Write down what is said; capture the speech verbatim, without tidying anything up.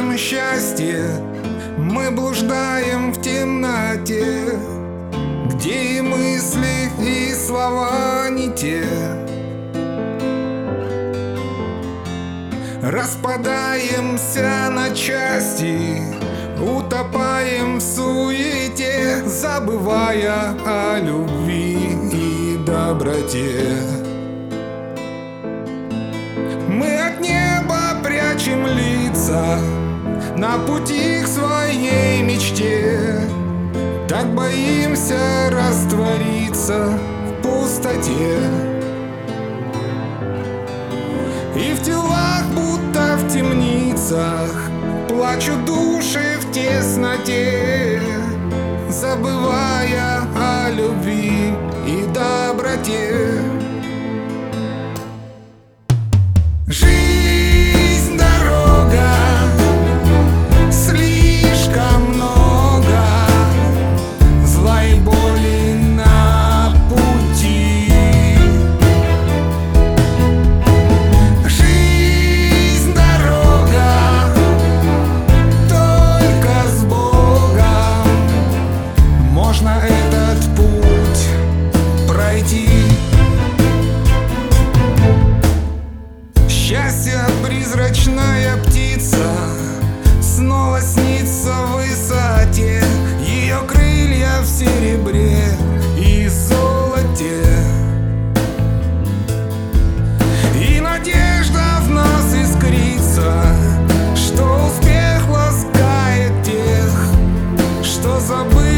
ищем счастье, мы блуждаем в темноте, где и мысли, и слова не те. Распадаемся на части, утопаем в суете, забывая о любви и доброте. Мы от неба прячем лица на пути к своей мечте, так боимся раствориться в пустоте. И в телах, будто в темницах, плачут души в тесноте, забывая о любви и доброте. Жизнь, дорога, слишком много зла и боли на пути. Жизнь, дорога, только с Богом можно этот путь пройти. Счастье, призрачная птица, снова снится в высоте, ее крылья в серебре и золоте. И надежда в нас искрится, что успех ласкает тех, что забыл